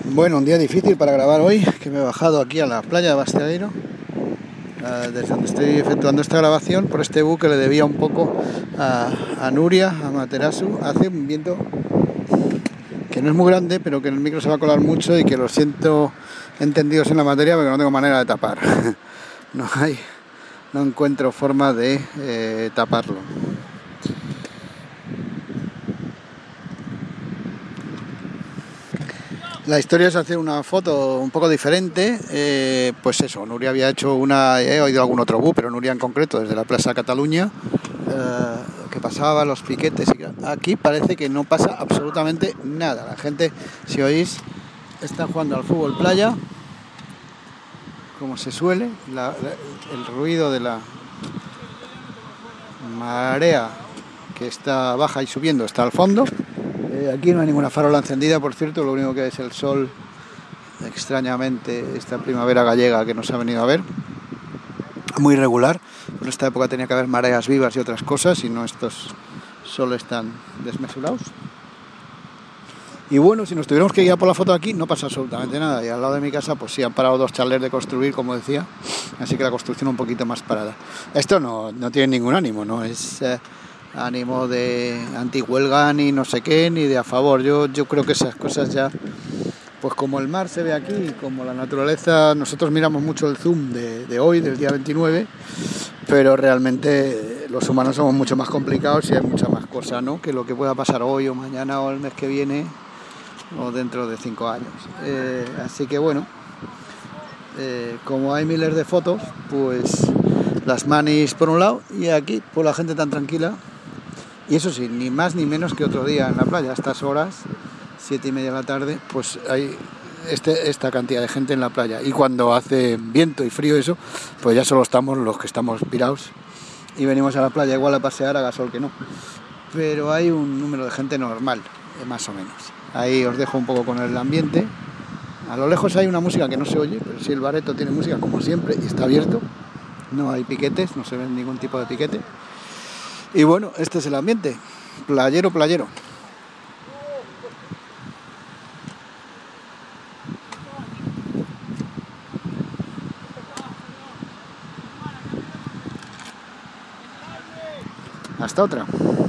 Bueno, un día difícil para grabar hoy, que me he bajado aquí a la playa de Bastiadeiro, desde donde estoy efectuando esta grabación, por este buque le debía un poco a Nuria, a Materasu. Hace un viento que no es muy grande, pero que en el micro se va a colar mucho y que lo siento entendidos en la materia, porque no tengo manera de tapar. No encuentro forma de taparlo. La historia es hacer una foto un poco diferente, pues eso, Nuria había hecho he oído algún otro pero Nuria en concreto, desde la Plaza Cataluña, que pasaba los piquetes. Aquí parece que no pasa absolutamente nada. La gente, si oís, está jugando al fútbol playa, como se suele, el ruido de la marea que está baja y subiendo está al fondo. Aquí no hay ninguna farola encendida, por cierto, lo único que es el sol, extrañamente, esta primavera gallega que nos ha venido a ver, muy regular. En esta época tenía que haber mareas vivas y otras cosas, y no estos soles tan desmesurados. Y bueno, si nos tuviéramos que guiar por la foto aquí, no pasa absolutamente nada. Y al lado de mi casa, pues sí, han parado 2 chalés de construir, como decía, así que la construcción un poquito más parada. Esto no tiene ningún ánimo, no es ánimo de antihuelga ni no sé qué, ni de a favor. Yo creo que esas cosas ya, pues como el mar se ve aquí, como la naturaleza, nosotros miramos mucho el zoom de hoy, del día 29, pero realmente los humanos somos mucho más complicados y hay mucha más cosa, ¿no?, que lo que pueda pasar hoy o mañana o el mes que viene o dentro de 5 años. Así que bueno, como hay miles de fotos, pues las manis por un lado, y aquí pues la gente tan tranquila. Y eso sí, ni más ni menos que otro día en la playa, a estas horas, 7:30 de la tarde, pues hay esta cantidad de gente en la playa. Y cuando hace viento y frío eso, pues ya solo estamos los que estamos pirados y venimos a la playa igual a pasear, haga sol que no. Pero hay un número de gente normal, más o menos. Ahí os dejo un poco con el ambiente. A lo lejos hay una música que no se oye, pero sí, el bareto tiene música como siempre y está abierto. No hay piquetes, no se ve ningún tipo de piquete. Y bueno, este es el ambiente, playero. Hasta otra.